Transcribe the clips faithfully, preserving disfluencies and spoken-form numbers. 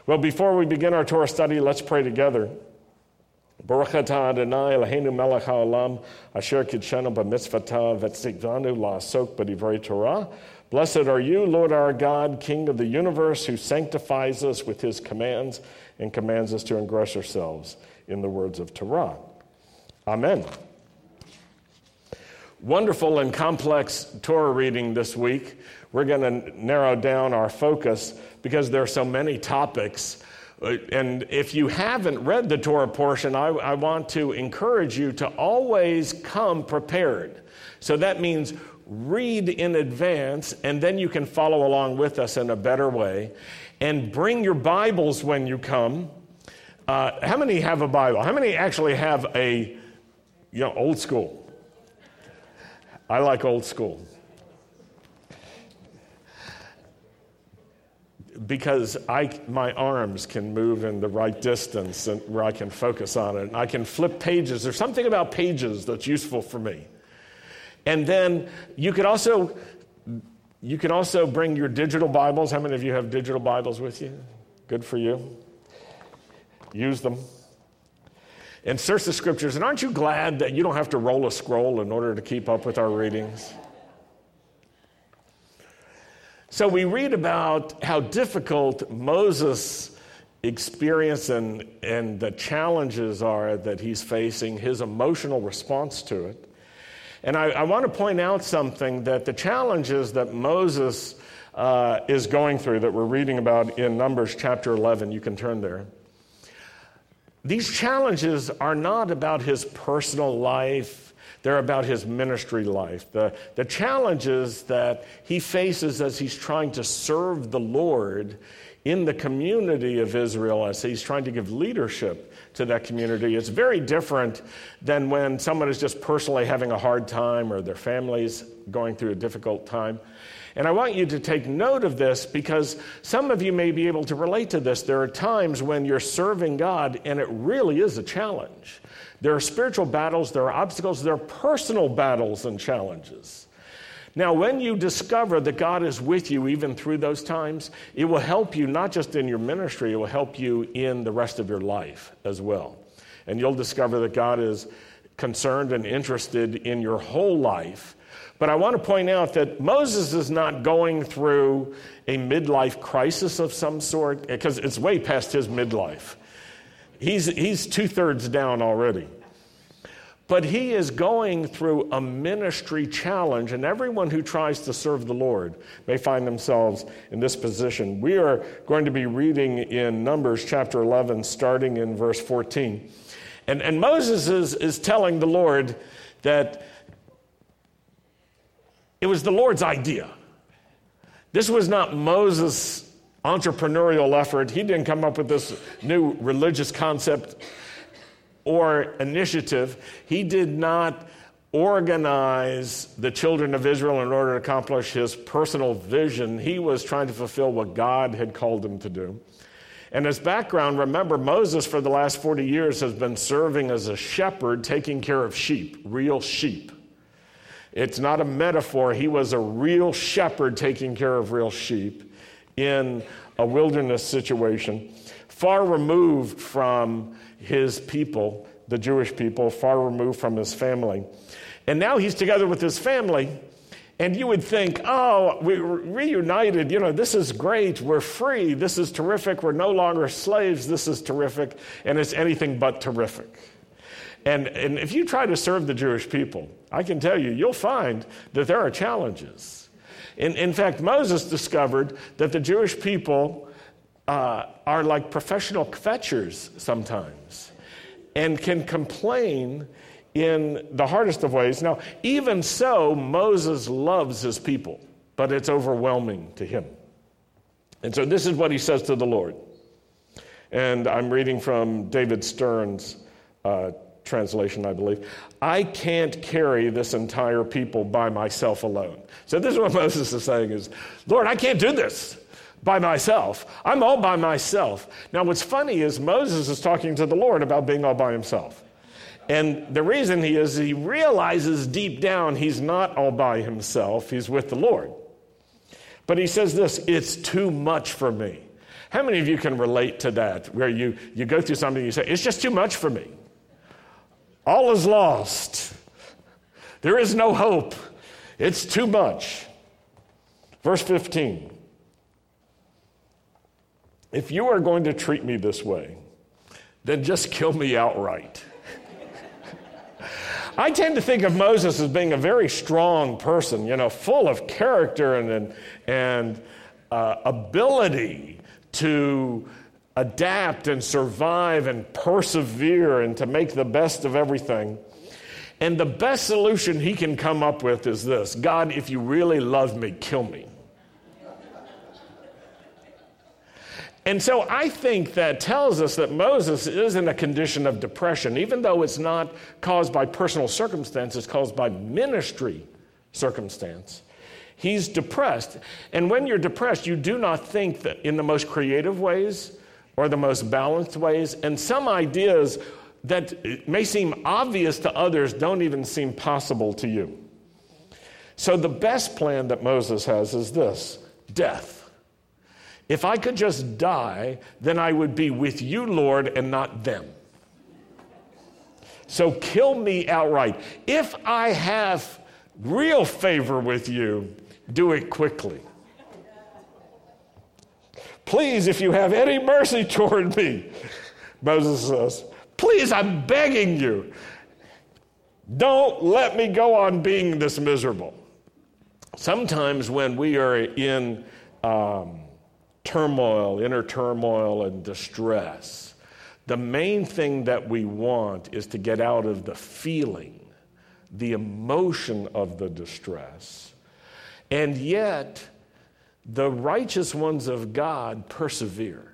Well, before we begin our Torah study, let's pray together. Baruch atah Adonai Eloheinu melech haolam asher kidshanu b'mitzvotav v'tzivanu la'asok b'divrei Torah. Blessed are you, Lord our God, King of the universe, who sanctifies us with his commands and commands us to engross ourselves in the words of Torah. Amen. Wonderful and complex Torah reading this week. We're going to narrow down our focus because there are so many topics. And if you haven't read the Torah portion, I, I want to encourage you to always come prepared. So that means read in advance, and then you can follow along with us in a better way. And bring your Bibles when you come. Uh, how many have a Bible? How many actually have a, you know, old school? I like old school. Because I, my arms can move in the right distance and where I can focus on it. And I can flip pages. There's something about pages that's useful for me. And then you could also, you can also bring your digital Bibles. How many of you have digital Bibles with you? Good for you. Use them. And search the scriptures. And aren't you glad that you don't have to roll a scroll in order to keep up with our readings? So we read about how difficult Moses' experience and, and the challenges are that he's facing, his emotional response to it. And I, I want to point out something, that the challenges that Moses uh, is going through, that we're reading about in Numbers chapter eleven, you can turn there. These challenges are not about his personal life. They're about his ministry life. The, the challenges that he faces as he's trying to serve the Lord in the community of Israel, as he's trying to give leadership to that community, it's very different than when someone is just personally having a hard time or their family's going through a difficult time. And I want you to take note of this because some of you may be able to relate to this. There are times when you're serving God and it really is a challenge. There are spiritual battles, there are obstacles, there are personal battles and challenges. Now, when you discover that God is with you even through those times, it will help you not just in your ministry, it will help you in the rest of your life as well. And you'll discover that God is concerned and interested in your whole life. But I want to point out that Moses is not going through a midlife crisis of some sort, because it's way past his midlife. He's, he's two-thirds down already. But he is going through a ministry challenge, and everyone who tries to serve the Lord may find themselves in this position. We are going to be reading in Numbers chapter eleven, starting in verse fourteen. And, and Moses is, is telling the Lord that it was the Lord's idea. This was not Moses' entrepreneurial effort. He didn't come up with this new religious concept or initiative. He did not organize the children of Israel in order to accomplish his personal vision. He was trying to fulfill what God had called him to do. And as background, remember, Moses for the last forty years has been serving as a shepherd, taking care of sheep, real sheep. It's not a metaphor. He was a real shepherd taking care of real sheep in a wilderness situation, far removed from his people, the Jewish people, far removed from his family. And now he's together with his family, and you would think, oh, we're reunited, you know, this is great, we're free, this is terrific, we're no longer slaves, this is terrific, and it's anything but terrific. And, and if you try to serve the Jewish people, I can tell you, you'll find that there are challenges. In, in fact, Moses discovered that the Jewish people uh, are like professional kvetchers sometimes and can complain in the hardest of ways. Now, even so, Moses loves his people, but it's overwhelming to him. And so this is what he says to the Lord. And I'm reading from David Stern's uh, translation, I believe. I can't carry this entire people by myself alone. So this is what Moses is saying is, Lord, I can't do this by myself. I'm all by myself. Now, what's funny is Moses is talking to the Lord about being all by himself. And the reason he is, he realizes deep down he's not all by himself. He's with the Lord. But he says this, it's too much for me. How many of you can relate to that, where you, you go through something and you say, it's just too much for me. All is lost. There is no hope. It's too much. Verse fifteen. If you are going to treat me this way, then just kill me outright. I tend to think of Moses as being a very strong person, you know, full of character and, and, and uh, ability to adapt and survive and persevere and to make the best of everything. And the best solution he can come up with is this: God, if you really love me, kill me. And so I think that tells us that Moses is in a condition of depression, even though it's not caused by personal circumstance, it's caused by ministry circumstance. He's depressed. And when you're depressed, you do not think that in the most creative ways or the most balanced ways. And some ideas that may seem obvious to others don't even seem possible to you. So the best plan that Moses has is this: death. If I could just die, then I would be with you, Lord, and not them. So kill me outright. If I have real favor with you, do it quickly. Please, if you have any mercy toward me, Moses says, please, I'm begging you, don't let me go on being this miserable. Sometimes when we are in um, turmoil, inner turmoil and distress, the main thing that we want is to get out of the feeling, the emotion of the distress. And yet, the righteous ones of God persevere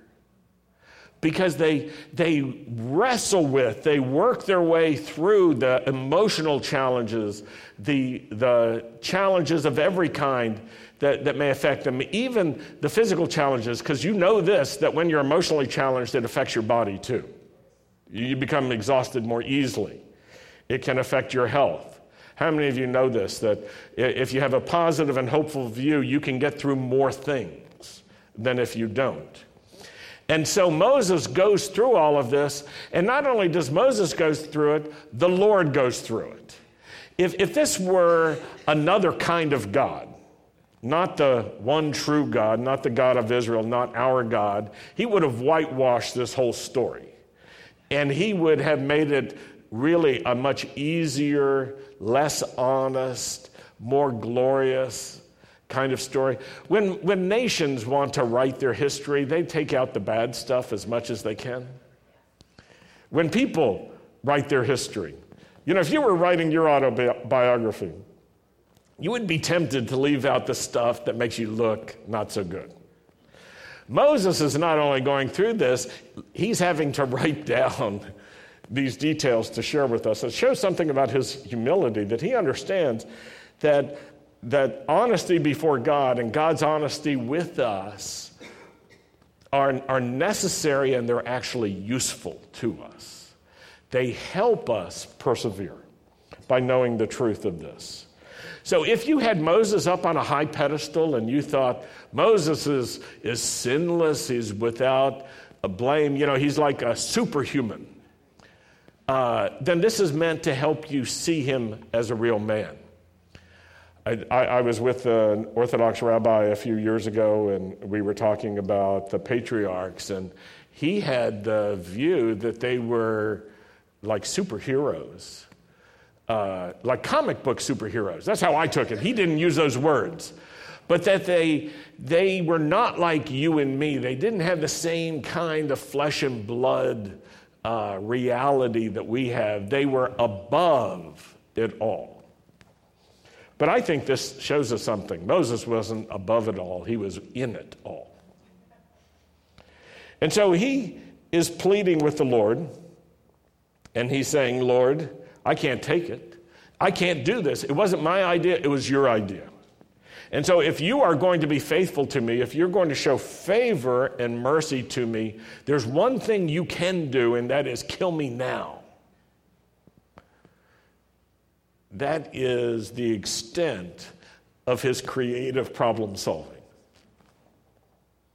because they, they wrestle with, they work their way through the emotional challenges, the, the challenges of every kind that, that may affect them, even the physical challenges, because you know this, that when you're emotionally challenged, it affects your body too. You become exhausted more easily. It can affect your health. How many of you know this, that if you have a positive and hopeful view, you can get through more things than if you don't? And so Moses goes through all of this, and not only does Moses go through it, the Lord goes through it. If, if this were another kind of God, not the one true God, not the God of Israel, not our God, he would have whitewashed this whole story. And he would have made it really a much easier, less honest, more glorious kind of story. When, when nations want to write their history, they take out the bad stuff as much as they can. When people write their history, you know, if you were writing your autobiography, you would be tempted to leave out the stuff that makes you look not so good. Moses is not only going through this, he's having to write down these details to share with us. It shows something about his humility, that he understands that, that honesty before God and God's honesty with us are, are necessary, and they're actually useful to us. They help us persevere by knowing the truth of this. So if you had Moses up on a high pedestal and you thought Moses is, is sinless, he's without a blame, you know, he's like a superhuman, uh, then this is meant to help you see him as a real man. I, I, I was with an Orthodox rabbi a few years ago, and we were talking about the patriarchs, and he had the view that they were like superheroes. Uh, like comic book superheroes. That's how I took it. He didn't use those words. But that they they were not like you and me. They didn't have the same kind of flesh and blood uh, reality that we have. They were above it all. But I think this shows us something. Moses wasn't above it all. He was in it all. And so he is pleading with the Lord, and he's saying, Lord, I can't take it. I can't do this. It wasn't my idea. It was your idea. And so if you are going to be faithful to me, if you're going to show favor and mercy to me, there's one thing you can do, and that is kill me now. That is the extent of his creative problem solving.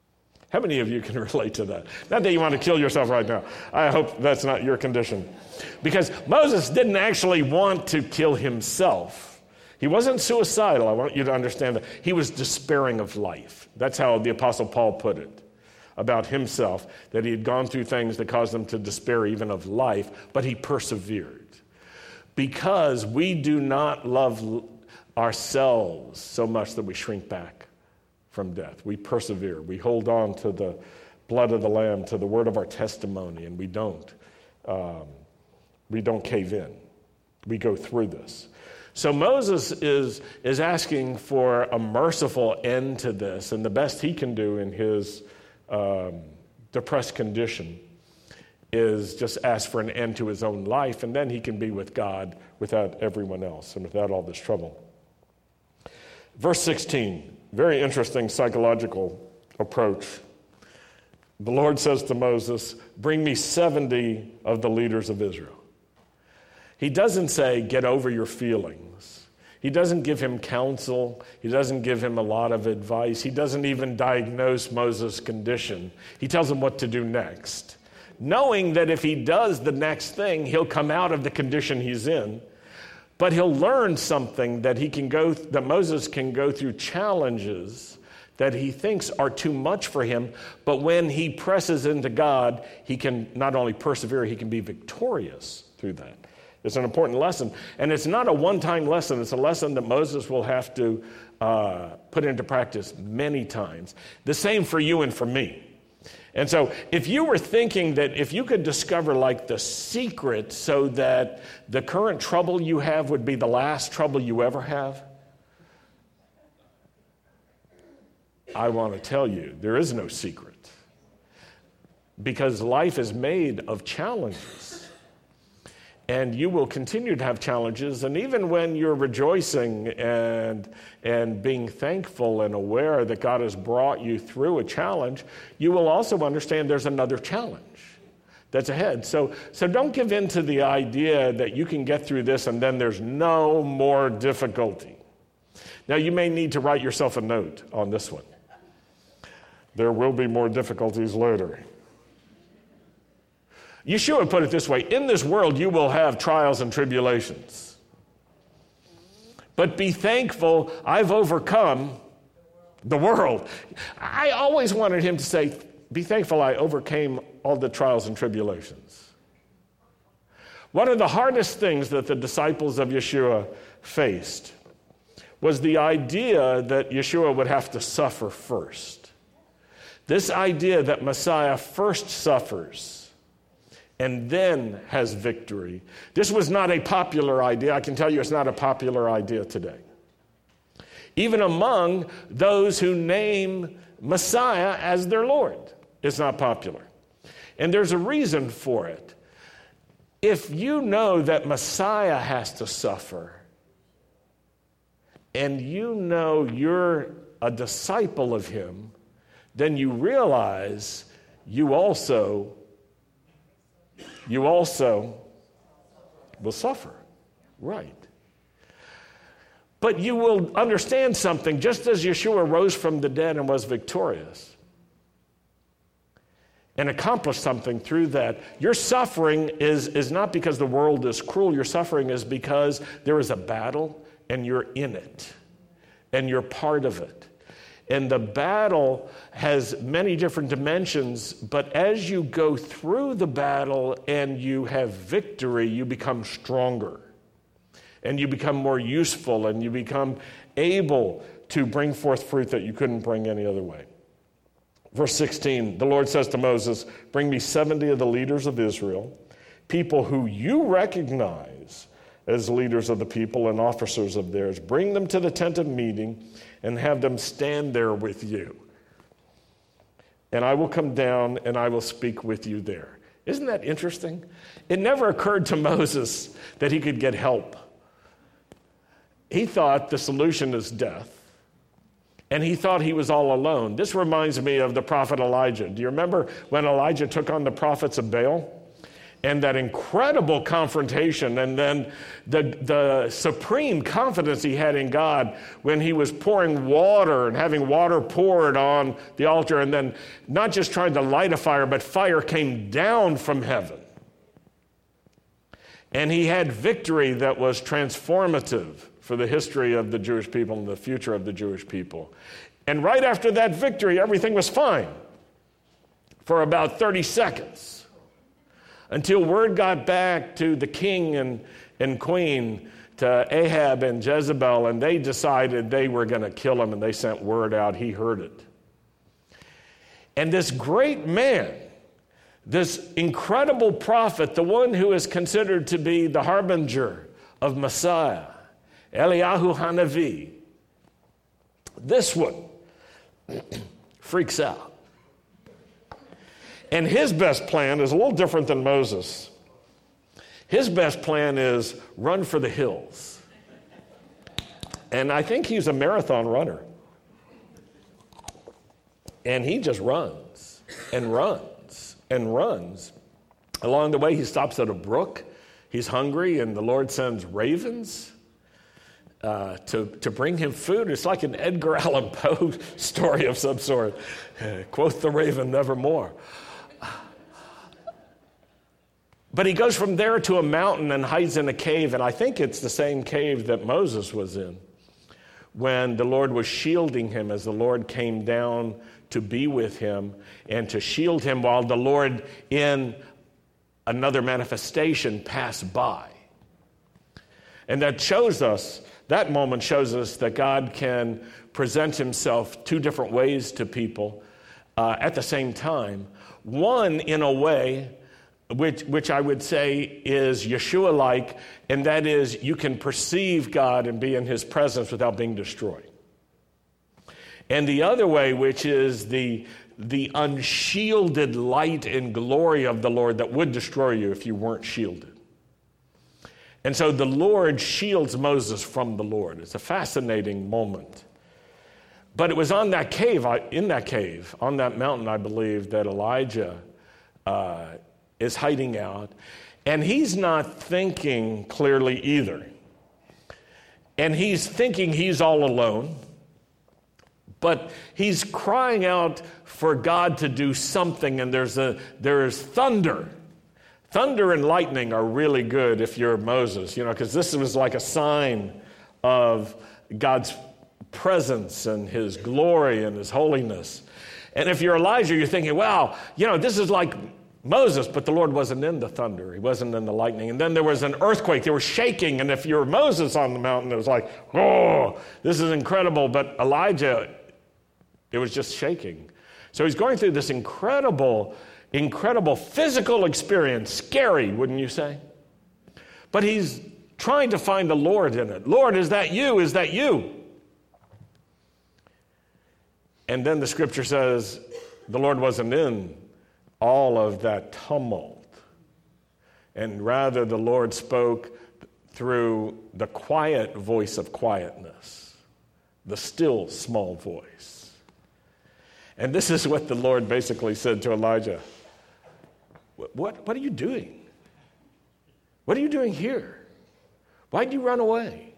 How many of you can relate to that? Not that you want to kill yourself right now. I hope that's not your condition. Because Moses didn't actually want to kill himself. He wasn't suicidal. I want you to understand that. He was despairing of life. That's how the Apostle Paul put it about himself, that he had gone through things that caused him to despair even of life, but he persevered. Because we do not love ourselves so much that we shrink back from death. We persevere. We hold on to the blood of the Lamb, to the word of our testimony, and we don't. Um, we don't cave in. We go through this. So Moses is, is asking for a merciful end to this, and the best he can do in his um, depressed condition is just ask for an end to his own life, and then he can be with God without everyone else and without all this trouble. Verse sixteen, very interesting psychological approach. The Lord says to Moses, bring me seventy of the leaders of Israel. He doesn't say, get over your feelings. He doesn't give him counsel. He doesn't give him a lot of advice. He doesn't even diagnose Moses' condition. He tells him what to do next, knowing that if he does the next thing, he'll come out of the condition he's in, but he'll learn something that he can go, that Moses can go through challenges that he thinks are too much for him, but when he presses into God, he can not only persevere, he can be victorious through that. It's an important lesson, and it's not a one-time lesson. It's a lesson that Moses will have to uh, put into practice many times. The same for you and for me. And so if you were thinking that if you could discover like the secret so that the current trouble you have would be the last trouble you ever have, I want to tell you, there is no secret. Because life is made of challenges. And you will continue to have challenges, and even when you're rejoicing and, and being thankful and aware that God has brought you through a challenge, you will also understand there's another challenge that's ahead. So, so don't give in to the idea that you can get through this and then there's no more difficulty. Now, you may need to write yourself a note on this one. There will be more difficulties later. Yeshua put it this way, in this world you will have trials and tribulations. But be thankful, I've overcome the world. I always wanted him to say, be thankful I overcame all the trials and tribulations. One of the hardest things that the disciples of Yeshua faced was the idea that Yeshua would have to suffer first. This idea that Messiah first suffers and then has victory. This was not a popular idea. I can tell you it's not a popular idea today. Even among those who name Messiah as their Lord, it's not popular. And there's a reason for it. If you know that Messiah has to suffer, and you know you're a disciple of him, then you realize you also You also will suffer, right? But you will understand something, just as Yeshua rose from the dead and was victorious and accomplished something through that. Your suffering is, is not because the world is cruel. Your suffering is because there is a battle and you're in it and you're part of it. And the battle has many different dimensions, but as you go through the battle and you have victory, you become stronger. And you become more useful, and you become able to bring forth fruit that you couldn't bring any other way. Verse sixteen, the Lord says to Moses, bring me seventy of the leaders of Israel, people who you recognize as leaders of the people and officers of theirs. Bring them to the tent of meeting and have them stand there with you. And I will come down and I will speak with you there. Isn't that interesting? It never occurred to Moses that he could get help. He thought the solution is death. And he thought he was all alone. This reminds me of the prophet Elijah. Do you remember when Elijah took on the prophets of Baal? and that incredible confrontation, and then the, the supreme confidence he had in God when he was pouring water and having water poured on the altar, and then not just trying to light a fire, but fire came down from heaven. And he had victory that was transformative for the history of the Jewish people and the future of the Jewish people. And right after that victory, everything was fine for about thirty seconds, until word got back to the king and, and queen, to Ahab and Jezebel, and they decided they were going to kill him, and they sent word out. He heard it. And this great man, this incredible prophet, the one who is considered to be the harbinger of Messiah, Eliyahu Hanavi, this one freaks out. And his best plan is a little different than Moses. His best plan is run for the hills. And I think he's a marathon runner. And he just runs and runs and runs. Along the way, he stops at a brook. He's hungry, and the Lord sends ravens uh, to, to bring him food. It's like an Edgar Allan Poe story of some sort. Quoth the raven, nevermore. But he goes from there to a mountain and hides in a cave, and I think it's the same cave that Moses was in when the Lord was shielding him as the Lord came down to be with him and to shield him while the Lord in another manifestation passed by. And that shows us, that moment shows us that God can present himself two different ways to people uh, at the same time. One, in a way, Which, which I would say is Yeshua-like, and that is you can perceive God and be in his presence without being destroyed. And the other way, which is the, the unshielded light and glory of the Lord that would destroy you if you weren't shielded. And so the Lord shields Moses from the Lord. It's a fascinating moment. But it was on that cave, in that cave, on that mountain, I believe, that Elijah uh, is hiding out, and he's not thinking clearly either. And he's thinking he's all alone, but he's crying out for God to do something, and there's a there's thunder. Thunder and lightning are really good if you're Moses, you know, because this was like a sign of God's presence and his glory and his holiness. And if you're Elijah, you're thinking, wow, you know, this is like Moses, but the Lord wasn't in the thunder. He wasn't in the lightning. And then there was an earthquake. They were shaking. And if you're Moses on the mountain, it was like, oh, this is incredible. But Elijah, it was just shaking. So he's going through this incredible, incredible physical experience. Scary, wouldn't you say? But he's trying to find the Lord in it. Lord, is that you? Is that you? And then the scripture says the Lord wasn't in all of that tumult. And rather, the Lord spoke through the quiet voice of quietness, the still small voice. And this is what the Lord basically said to Elijah. What, what are you doing? What are you doing here? Why'd you run away?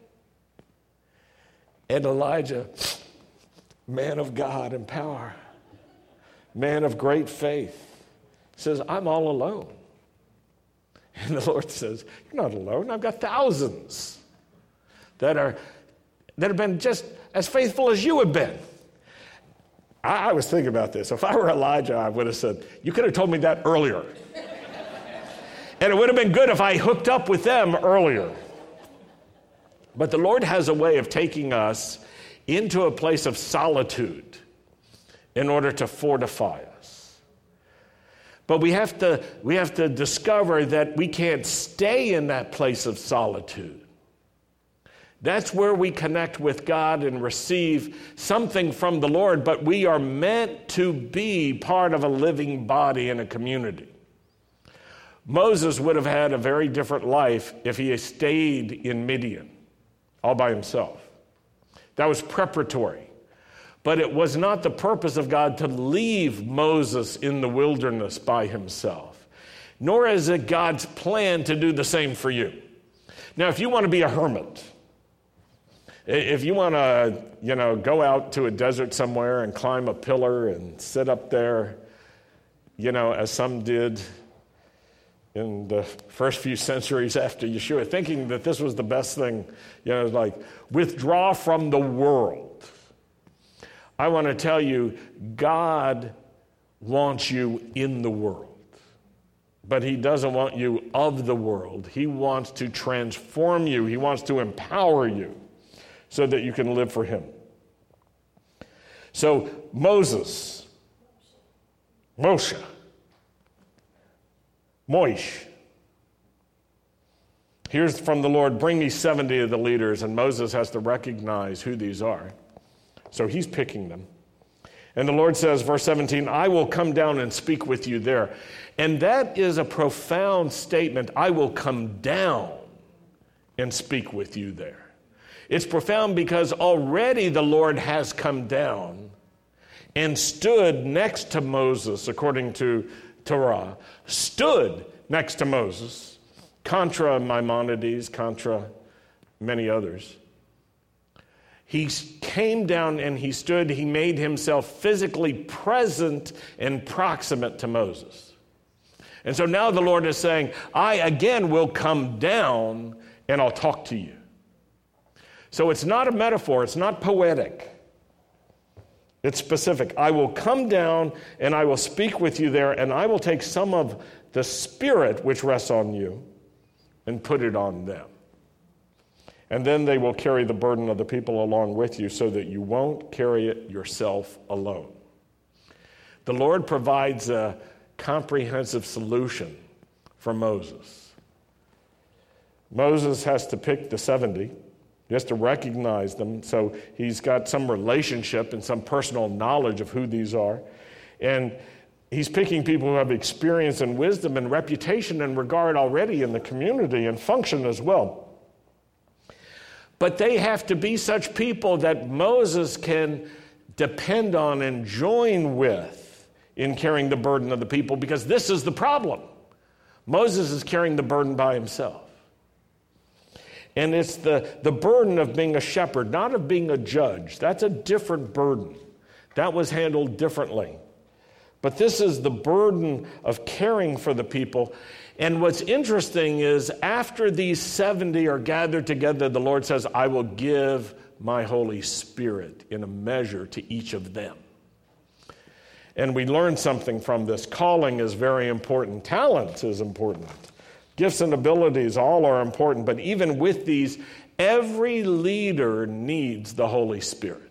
And Elijah, man of God and power, man of great faith, says, I'm all alone. And the Lord says, you're not alone. I've got thousands that are that have been just as faithful as you have been. I, I was thinking about this. If I were Elijah, I would have said, you could have told me that earlier. And it would have been good if I hooked up with them earlier. But the Lord has a way of taking us into a place of solitude in order to fortify us. But we have to we have to discover that we can't stay in that place of solitude. That's where we connect with God and receive something from the Lord, but we are meant to be part of a living body in a community. Moses would have had a very different life if he had stayed in Midian all by himself. That was preparatory. But it was not the purpose of God to leave Moses in the wilderness by himself. nor is it God's plan to do the same for you. Now, if you want to be a hermit, if you want to, you know, go out to a desert somewhere and climb a pillar and sit up there, you know, as some did in the first few centuries after Yeshua, thinking that this was the best thing, you know, like withdraw from the world. I want to tell you, God wants you in the world, but he doesn't want you of the world. He wants to transform you. He wants to empower you so that you can live for him. So Moses, Moshe, Moish. Here's from the Lord, bring me seventy of the leaders, and Moses has to recognize who these are. So he's picking them. And the Lord says, verse seventeen, I will come down and speak with you there. And that is a profound statement. I will come down and speak with you there. It's profound because already the Lord has come down and stood next to Moses, according to Torah, stood next to Moses, contra Maimonides, contra many others. He came down and he stood, he made himself physically present and proximate to Moses. And so now the Lord is saying, I again will come down and I'll talk to you. So it's not a metaphor, it's not poetic. It's specific. I will come down and I will speak with you there, and I will take some of the Spirit which rests on you and put it on them. And then they will carry the burden of the people along with you so that you won't carry it yourself alone. The Lord provides a comprehensive solution for Moses. Moses has to pick the seventy. He has to recognize them, so he's got some relationship and some personal knowledge of who these are. And he's picking people who have experience and wisdom and reputation and regard already in the community and function as well. But they have to be such people that Moses can depend on and join with in carrying the burden of the people, because this is the problem. Moses is carrying the burden by himself. And it's the, the burden of being a shepherd, not of being a judge. That's a different burden. That was handled differently. But this is the burden of caring for the people. And what's interesting is after these seventy are gathered together, the Lord says, I will give my Holy Spirit in a measure to each of them. And we learn something from this. Calling is very important. Talent is important. Gifts and abilities, all are important. But even with these, every leader needs the Holy Spirit.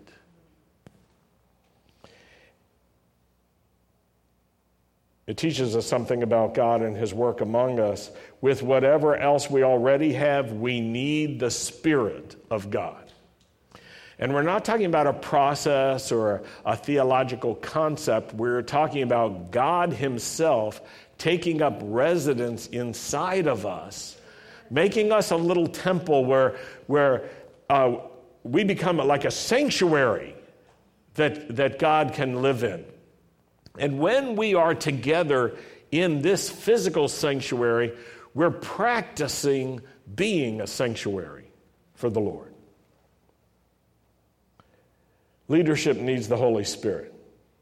It teaches us something about God and his work among us. With whatever else we already have, we need the Spirit of God. And we're not talking about a process or a theological concept. We're talking about God himself taking up residence inside of us, making us a little temple where, where uh, we become like a sanctuary that, that God can live in. And when we are together in this physical sanctuary, we're practicing being a sanctuary for the Lord. Leadership needs the Holy Spirit.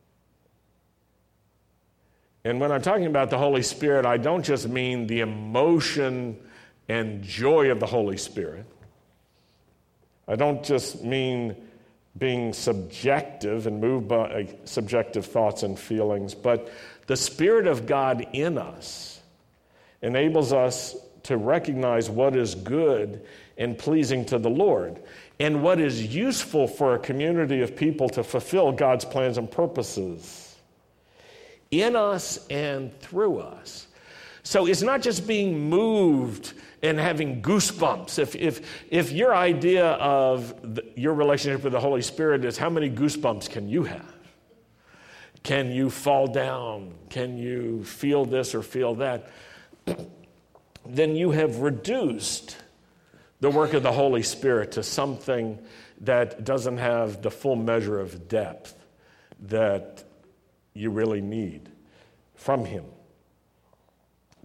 And when I'm talking about the Holy Spirit, I don't just mean the emotion and joy of the Holy Spirit. I don't just mean being subjective and moved by subjective thoughts and feelings, but the Spirit of God in us enables us to recognize what is good and pleasing to the Lord, and what is useful for a community of people to fulfill God's plans and purposes in us and through us. So it's not just being moved and having goosebumps. If if if your idea of the, your relationship with the Holy Spirit is how many goosebumps can you have? Can you fall down? Can you feel this or feel that? Then you have reduced the work of the Holy Spirit to something that doesn't have the full measure of depth that you really need from him.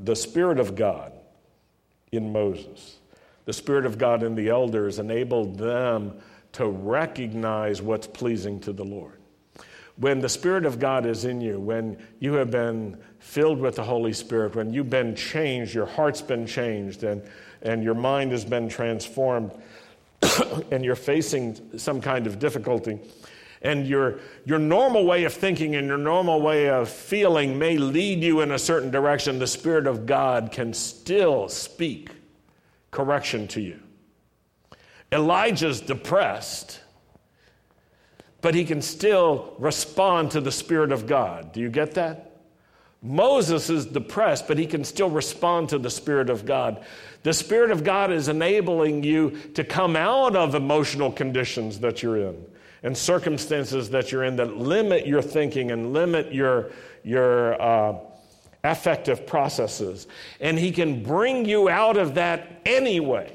the Spirit of God in Moses, the Spirit of God in the elders enabled them to recognize what's pleasing to the Lord. When the Spirit of God is in you, when you have been filled with the Holy Spirit, when you've been changed, your heart's been changed, and, and your mind has been transformed, and you're facing some kind of difficulty, and your, your normal way of thinking and your normal way of feeling may lead you in a certain direction, the Spirit of God can still speak correction to you. Elijah's depressed, but he can still respond to the Spirit of God. Do you get that? Moses is depressed, but he can still respond to the Spirit of God. The Spirit of God is enabling you to come out of emotional conditions that you're in and circumstances that you're in that limit your thinking and limit your, your uh, affective processes. And he can bring you out of that anyway.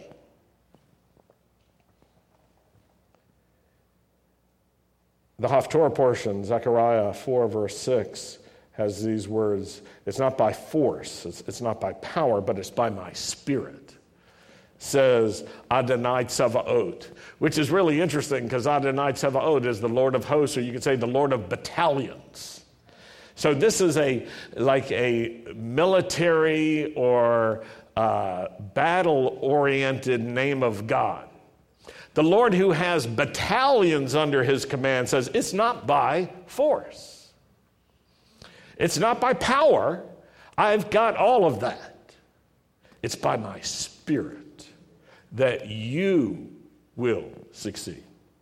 The Haftorah portion, Zechariah four, verse six, has these words. It's not by force, it's, it's not by power, but it's by my Spirit. Says Adonai Tsevaot, which is really interesting because Adonai Tsevaot is the Lord of hosts, or you could say the Lord of battalions. So this is a like a military or uh, battle-oriented name of God. The Lord who has battalions under his command says it's not by force. It's not by power. I've got all of that. It's by my Spirit that you will succeed.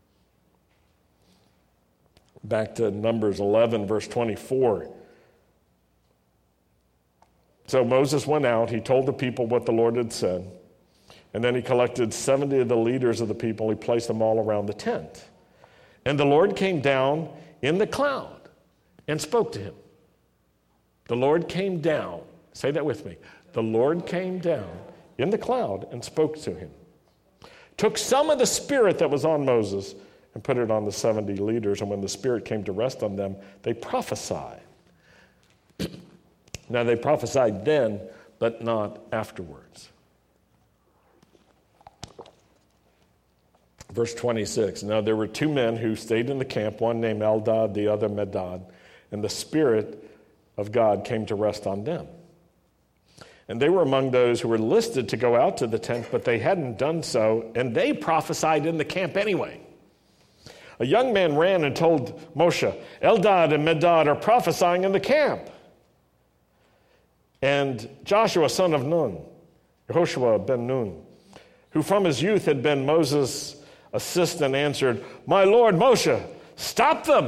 Back to Numbers eleven, verse twenty-four. So Moses went out. He told the people what the Lord had said. And then he collected seventy of the leaders of the people. He placed them all around the tent. And the Lord came down in the cloud and spoke to him. The Lord came down. Say that with me. The Lord came down in the cloud and spoke to him. Took some of the Spirit that was on Moses and put it on the seventy leaders. And when the Spirit came to rest on them, they prophesied. Now they prophesied then, but not afterwards. Verse twenty-six, now there were two men who stayed in the camp, one named Eldad, the other Medad, and the Spirit of God came to rest on them. And they were among those who were listed to go out to the tent, but they hadn't done so, and they prophesied in the camp anyway. A young man ran and told Moshe, Eldad and Medad are prophesying in the camp. And Joshua, son of Nun, Yehoshua ben Nun, who from his youth had been Moses' assistant, answered, my Lord Moshe, stop them.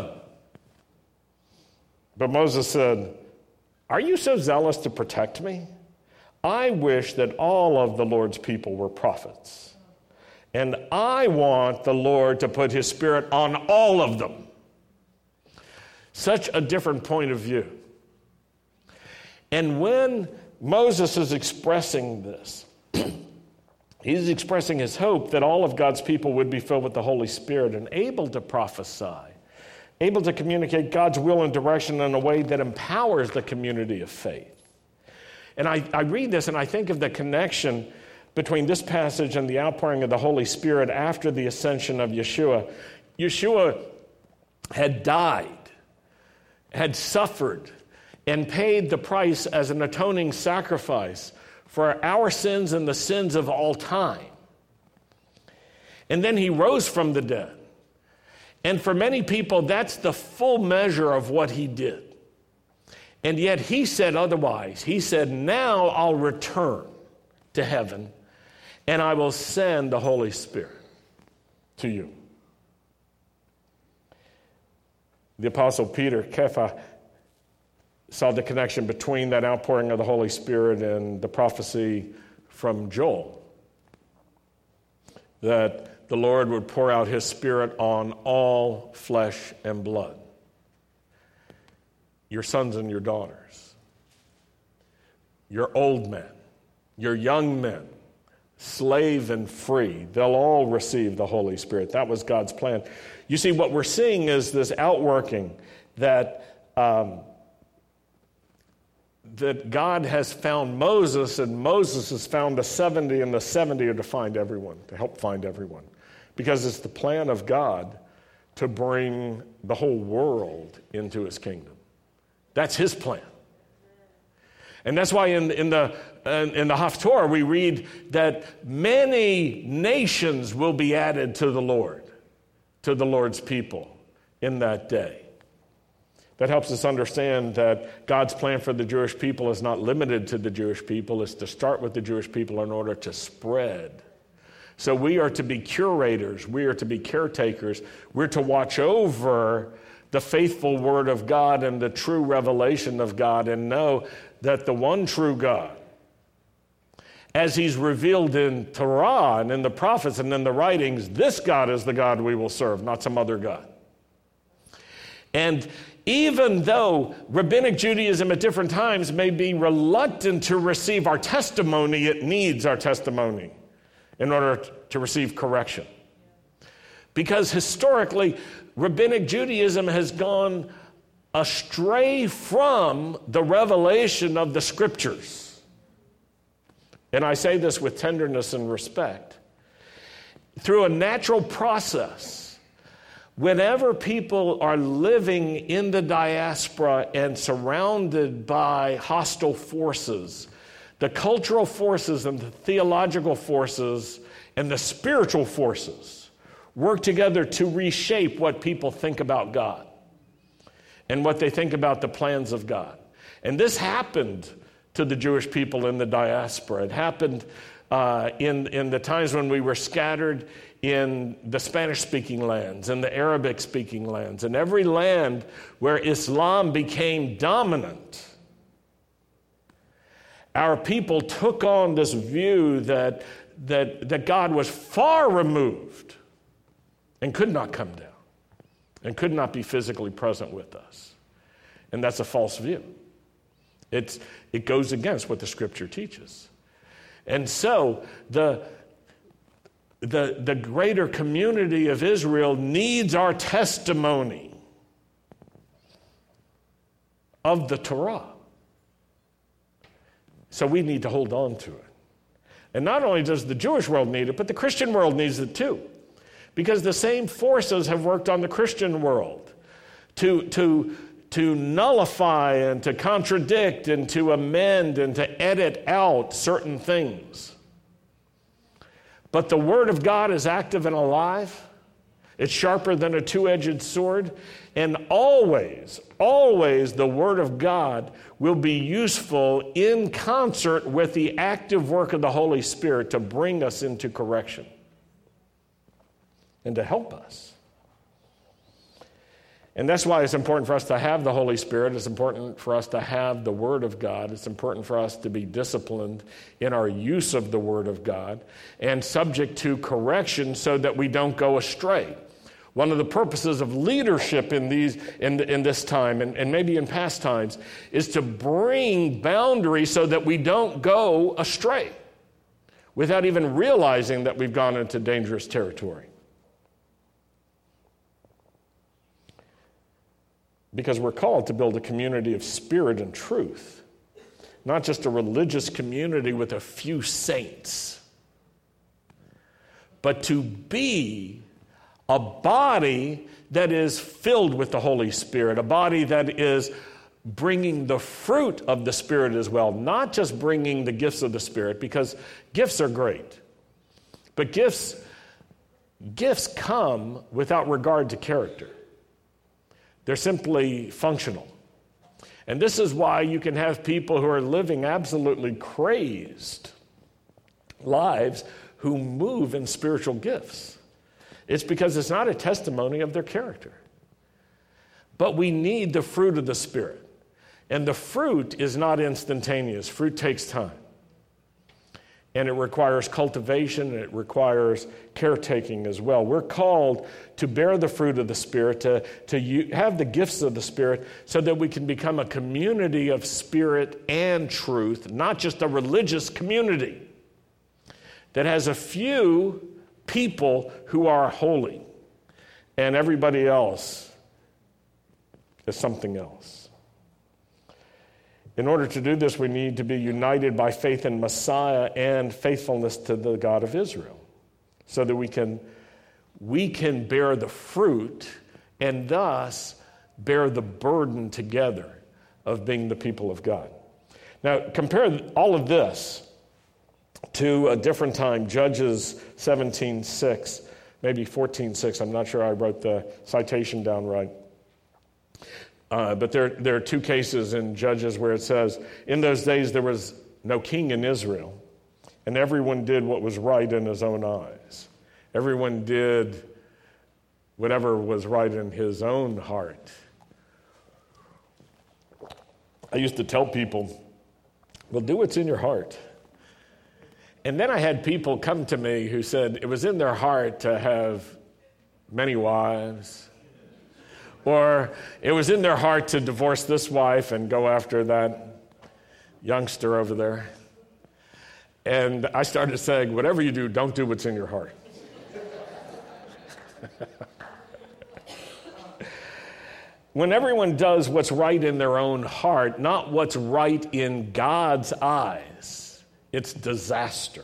But Moses said, are you so zealous to protect me? I wish that all of the Lord's people were prophets. And I want the Lord to put his Spirit on all of them. Such a different point of view. And when Moses is expressing this, he's expressing his hope that all of God's people would be filled with the Holy Spirit and able to prophesy, able to communicate God's will and direction in a way that empowers the community of faith. And I, I read this and I think of the connection between this passage and the outpouring of the Holy Spirit after the ascension of Yeshua. Yeshua had died, had suffered, and paid the price as an atoning sacrifice for our sins and the sins of all time. And then he rose from the dead. And for many people, that's the full measure of what he did. And yet he said otherwise. He said, now I'll return to heaven and I will send the Holy Spirit to you. The Apostle Peter, Kepha, saw the connection between that outpouring of the Holy Spirit and the prophecy from Joel, that the Lord would pour out his Spirit on all flesh and blood. Your sons and your daughters, your old men, your young men, slave and free, they'll all receive the Holy Spirit. That was God's plan. You see, what we're seeing is this outworking that um, that God has found Moses, and Moses has found the seventy, and the seventy are to find everyone, to help find everyone. Because it's the plan of God to bring the whole world into his kingdom. That's his plan. And that's why in, in the in the Haftorah we read that many nations will be added to the Lord, to the Lord's people in that day. That helps us understand that God's plan for the Jewish people is not limited to the Jewish people. It's to start with the Jewish people in order to spread. So we are to be curators. We are to be caretakers. We're to watch over the faithful word of God and the true revelation of God, and know that the one true God, as he's revealed in Torah and in the prophets and in the writings, this God is the God we will serve, not some other God. And even though Rabbinic Judaism at different times may be reluctant to receive our testimony, it needs our testimony in order to receive correction. Because historically, Rabbinic Judaism has gone astray from the revelation of the Scriptures. And I say this with tenderness and respect. Through a natural process, whenever people are living in the diaspora and surrounded by hostile forces, the cultural forces and the theological forces and the spiritual forces work together to reshape what people think about God and what they think about the plans of God. And this happened to the Jewish people in the diaspora. It happened uh, in, in the times when we were scattered in the Spanish-speaking lands and the Arabic-speaking lands, and every land where Islam became dominant. Our people took on this view that, that, that God was far removed and could not come down and could not be physically present with us. And that's a false view. It's, it goes against what the Scripture teaches. And so the, the, the greater community of Israel needs our testimony of the Torah. So we need to hold on to it. And not only does the Jewish world need it, but the Christian world needs it too. Because the same forces have worked on the Christian world to, to, to nullify and to contradict and to amend and to edit out certain things. But the Word of God is active and alive. It's sharper than a two-edged sword. And always, always the Word of God will be useful in concert with the active work of the Holy Spirit to bring us into correction and to help us. And that's why it's important for us to have the Holy Spirit. It's important for us to have the Word of God. It's important for us to be disciplined in our use of the Word of God and subject to correction so that we don't go astray. One of the purposes of leadership in these in, in this time, and, and maybe in past times, is to bring boundaries so that we don't go astray without even realizing that we've gone into dangerous territory. Because we're called to build a community of spirit and truth, not just a religious community with a few saints, but to be a body that is filled with the Holy Spirit, a body that is bringing the fruit of the Spirit as well, not just bringing the gifts of the Spirit, because gifts are great. But gifts, gifts come without regard to character. They're simply functional. And this is why you can have people who are living absolutely crazed lives who move in spiritual gifts. It's because it's not a testimony of their character. But we need the fruit of the Spirit. And the fruit is not instantaneous. Fruit takes time. And it requires cultivation, and it requires caretaking as well. We're called to bear the fruit of the Spirit, to, to u- have the gifts of the Spirit, so that we can become a community of spirit and truth, not just a religious community that has a few people who are holy, and everybody else is something else. In order to do this, we need to be united by faith in Messiah and faithfulness to the God of Israel, so that we can, we can bear the fruit and thus bear the burden together of being the people of God. Now, compare all of this to a different time, Judges seventeen six, maybe fourteen six. I'm not sure I wrote the citation down right. Uh, but there, there are two cases in Judges where it says, in those days there was no king in Israel, and everyone did what was right in his own eyes. Everyone did whatever was right in his own heart. I used to tell people, well, do what's in your heart. And then I had people come to me who said it was in their heart to have many wives, or it was in their heart to divorce this wife and go after that youngster over there. And I started saying, whatever you do, don't do what's in your heart. When everyone does what's right in their own heart, not what's right in God's eyes, it's disaster.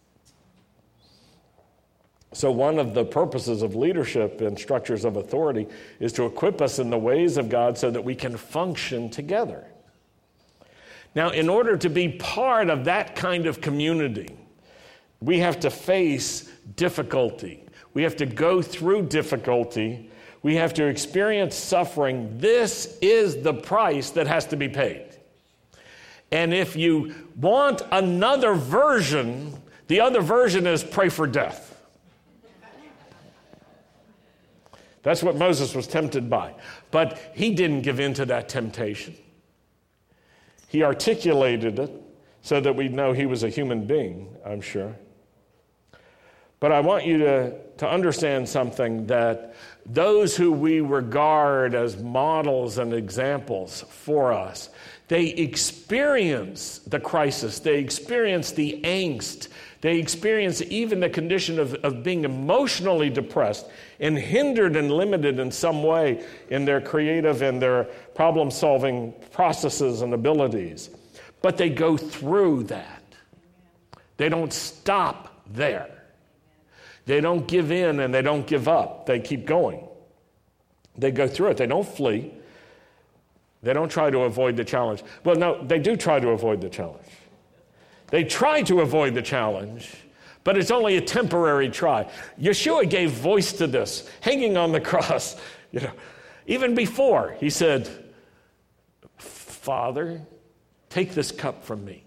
So one of the purposes of leadership and structures of authority is to equip us in the ways of God so that we can function together. Now, in order to be part of that kind of community, we have to face difficulty. We have to go through difficulty. We have to experience suffering. This is the price that has to be paid. And if you want another version, the other version is pray for death. That's what Moses was tempted by. But he didn't give in to that temptation. He articulated it so that we know he was a human being, I'm sure. But I want you to, to understand something, that those who we regard as models and examples for us, they experience the crisis, they experience the angst, they experience even the condition of, of being emotionally depressed and hindered and limited in some way in their creative and their problem-solving processes and abilities. But they go through that. They don't stop there. They don't give in and they don't give up. They keep going. They go through it. They don't flee. They don't try to avoid the challenge. Well, no, they do try to avoid the challenge. They try to avoid the challenge, but it's only a temporary try. Yeshua gave voice to this, hanging on the cross. You know, even before, he said, Father, take this cup from me.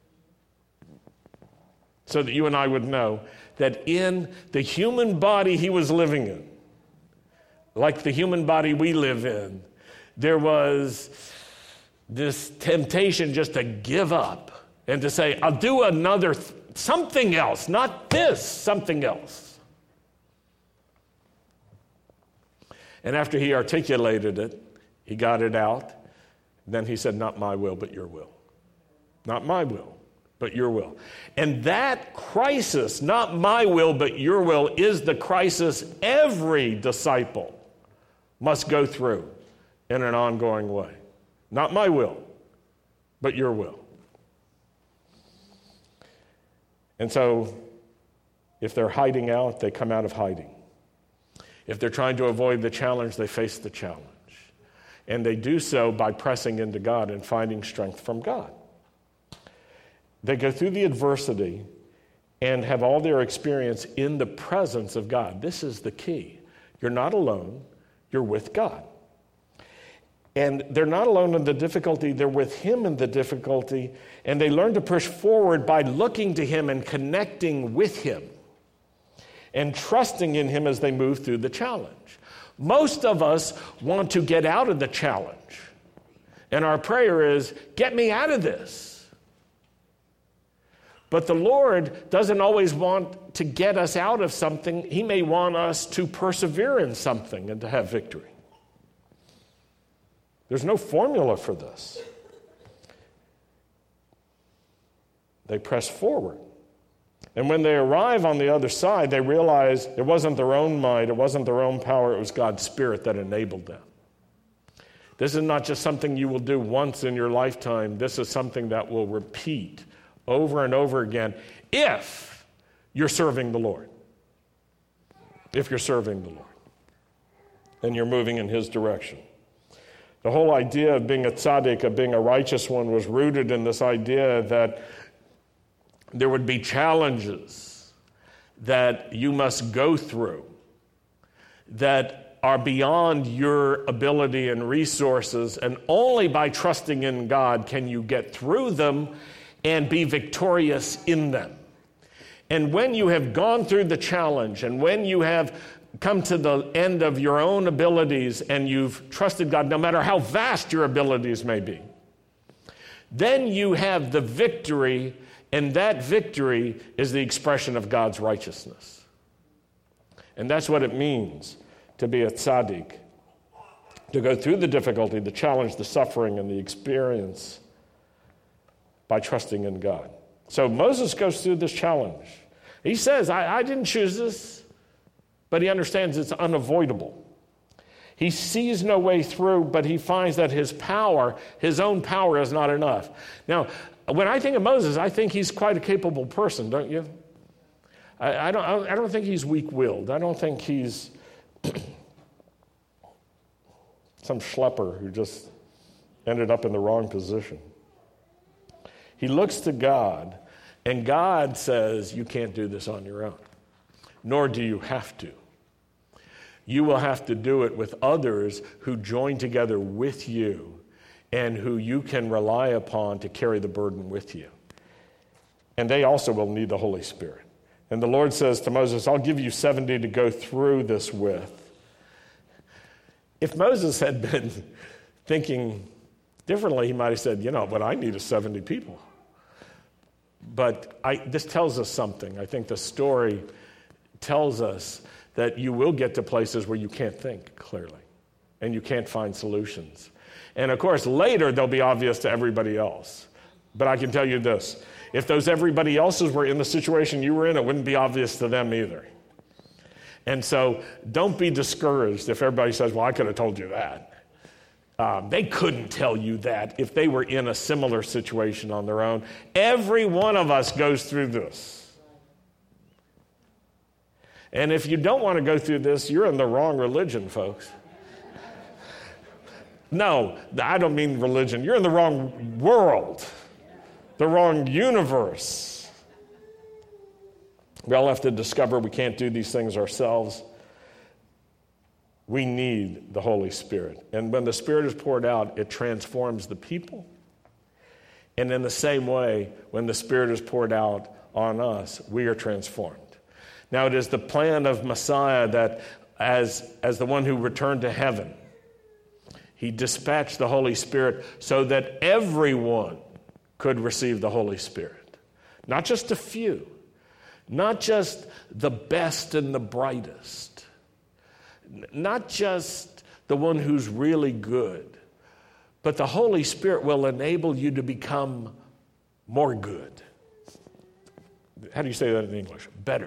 So that you and I would know that in the human body he was living in, like the human body we live in, there was this temptation just to give up and to say, I'll do another, th- something else, not this, something else. And after he articulated it, he got it out, then he said, not my will, but your will. Not my will, but your will. And that crisis, not my will, but your will, is the crisis every disciple must go through in an ongoing way. Not my will, but your will. And so, if they're hiding out, they come out of hiding. If they're trying to avoid the challenge, they face the challenge. And they do so by pressing into God and finding strength from God. They go through the adversity and have all their experience in the presence of God. This is the key. You're not alone, you're with God. And they're not alone in the difficulty, they're with him in the difficulty, and they learn to push forward by looking to him and connecting with him and trusting in him as they move through the challenge. Most of us want to get out of the challenge, and our prayer is, get me out of this. But the Lord doesn't always want to get us out of something. He may want us to persevere in something and to have victory. There's no formula for this. They press forward. And when they arrive on the other side, they realize it wasn't their own might, it wasn't their own power, it was God's Spirit that enabled them. This is not just something you will do once in your lifetime. This is something that will repeat over and over again if you're serving the Lord. If you're serving the Lord and you're moving in his direction. The whole idea of being a tzaddik, of being a righteous one, was rooted in this idea that there would be challenges that you must go through that are beyond your ability and resources, and only by trusting in God can you get through them and be victorious in them. And when you have gone through the challenge, and when you have come to the end of your own abilities and you've trusted God, no matter how vast your abilities may be, then you have the victory, and that victory is the expression of God's righteousness. And that's what it means to be a tzaddik, to go through the difficulty, the challenge, the suffering, and the experience by trusting in God. So Moses goes through this challenge. He says, I, I didn't choose this, but he understands it's unavoidable. He sees no way through, but he finds that his power, his own power, is not enough. Now, when I think of Moses, I think he's quite a capable person, don't you? I, I don't. I don't think he's weak-willed. I don't think he's some schlepper who just ended up in the wrong position. He looks to God, and God says, you can't do this on your own, nor do you have to. You will have to do it with others who join together with you and who you can rely upon to carry the burden with you. And they also will need the Holy Spirit. And the Lord says to Moses, I'll give you seventy to go through this with. If Moses had been thinking differently, he might have said, you know, what I need is seventy people. But I, this tells us something. I think the story tells us that you will get to places where you can't think clearly and you can't find solutions. And of course, later they'll be obvious to everybody else. But I can tell you this, if those everybody else's were in the situation you were in, it wouldn't be obvious to them either. And so don't be discouraged if everybody says, well, I could have told you that. Um, they couldn't tell you that if they were in a similar situation on their own. Every one of us goes through this. And if you don't want to go through this, you're in the wrong religion, folks. No, I don't mean religion. You're in the wrong world, the wrong universe. We all have to discover we can't do these things ourselves. We need the Holy Spirit. And when the Spirit is poured out, it transforms the people. And in the same way, when the Spirit is poured out on us, we are transformed. Now, it is the plan of Messiah that as, as the one who returned to heaven, he dispatched the Holy Spirit so that everyone could receive the Holy Spirit. Not just a few, not just the best and the brightest, not just the one who's really good, but the Holy Spirit will enable you to become more good. How do you say that in English? Better.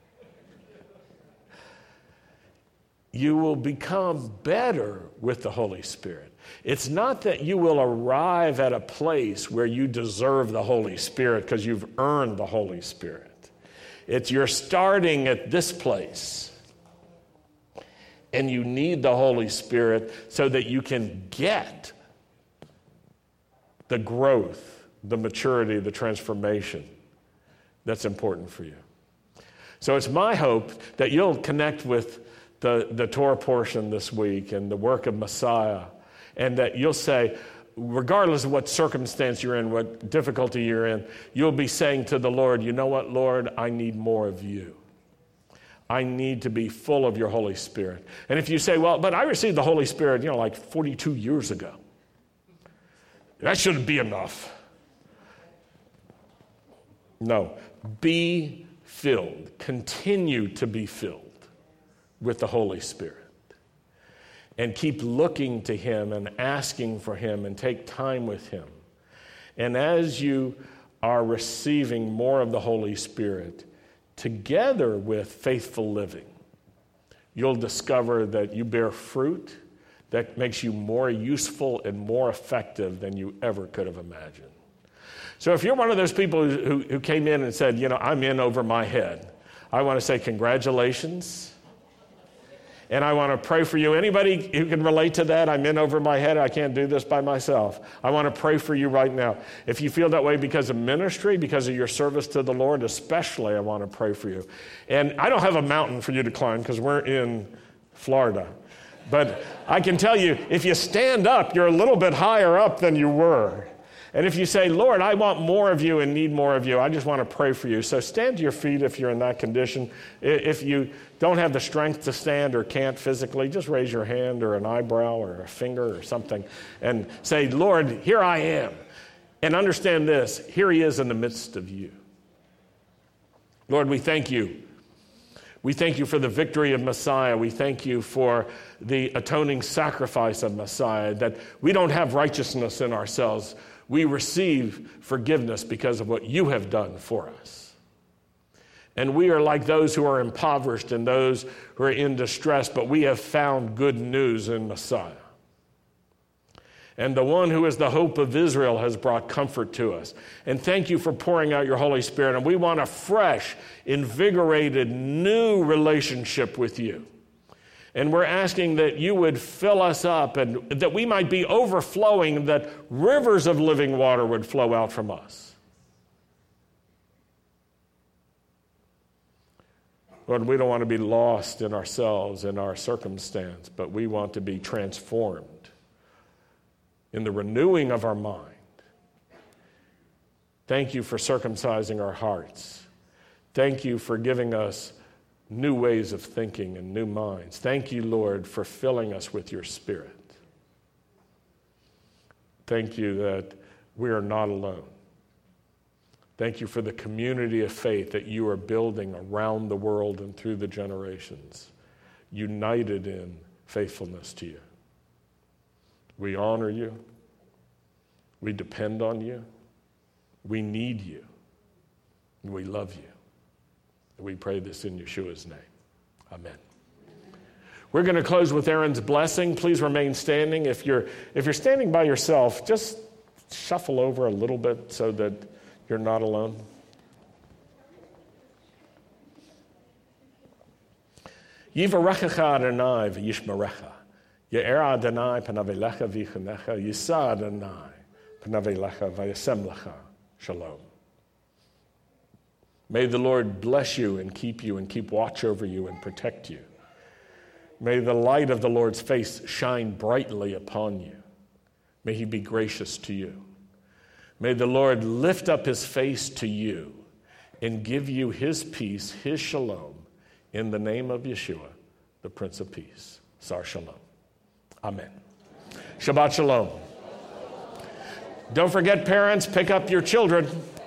You will become better with the Holy Spirit. It's not that you will arrive at a place where you deserve the Holy Spirit because you've earned the Holy Spirit. It's you're starting at this place, and you need the Holy Spirit so that you can get the growth, the maturity, the transformation that's important for you. So it's my hope that you'll connect with the, the Torah portion this week and the work of Messiah, and that you'll say, regardless of what circumstance you're in, what difficulty you're in, you'll be saying to the Lord, you know what, Lord, I need more of you. I need to be full of your Holy Spirit. And if you say, well, but I received the Holy Spirit, you know, like forty-two years ago. That shouldn't be enough. No, be filled. Continue to be filled with the Holy Spirit. And keep looking to him and asking for him and take time with him. And as you are receiving more of the Holy Spirit, together with faithful living, you'll discover that you bear fruit that makes you more useful and more effective than you ever could have imagined. So if you're one of those people who, who came in and said, you know, I'm in over my head, I want to say congratulations. And I want to pray for you. Anybody who can relate to that? I'm in over my head. I can't do this by myself. I want to pray for you right now. If you feel that way because of ministry, because of your service to the Lord, especially, I want to pray for you. And I don't have a mountain for you to climb because we're in Florida. But I can tell you, if you stand up, you're a little bit higher up than you were. And if you say, Lord, I want more of you and need more of you, I just want to pray for you. So stand to your feet if you're in that condition. If you don't have the strength to stand or can't physically, just raise your hand or an eyebrow or a finger or something and say, Lord, here I am. And understand this, here he is in the midst of you. Lord, we thank you. We thank you for the victory of Messiah. We thank you for the atoning sacrifice of Messiah, that we don't have righteousness in ourselves. We receive forgiveness because of what you have done for us. And we are like those who are impoverished and those who are in distress, but we have found good news in Messiah. And the one who is the hope of Israel has brought comfort to us. And thank you for pouring out your Holy Spirit. And we want a fresh, invigorated, new relationship with you. And we're asking that you would fill us up and that we might be overflowing, that rivers of living water would flow out from us. Lord, we don't want to be lost in ourselves, in our circumstance, but we want to be transformed in the renewing of our mind. Thank you for circumcising our hearts. Thank you for giving us new ways of thinking and new minds. Thank you, Lord, for filling us with your Spirit. Thank you that we are not alone. Thank you for the community of faith that you are building around the world and through the generations, united in faithfulness to you. We honor you. We depend on you. We need you. And we love you. We pray this in Yeshua's name. Amen. We're going to close with Aaron's blessing. Please remain standing. If you're if you're standing by yourself, just shuffle over a little bit so that you're not alone. Yivarechecha Adonai v'yishmerecha. Ye'er Adonai panav elecha v'yichunecha. Yisa Adonai panav elecha v'yasem lecha. Shalom. May the Lord bless you and keep you and keep watch over you and protect you. May the light of the Lord's face shine brightly upon you. May he be gracious to you. May the Lord lift up his face to you and give you his peace, his shalom, in the name of Yeshua, the Prince of Peace. Sar Shalom. Amen. Shabbat Shalom. Don't forget, parents, pick up your children.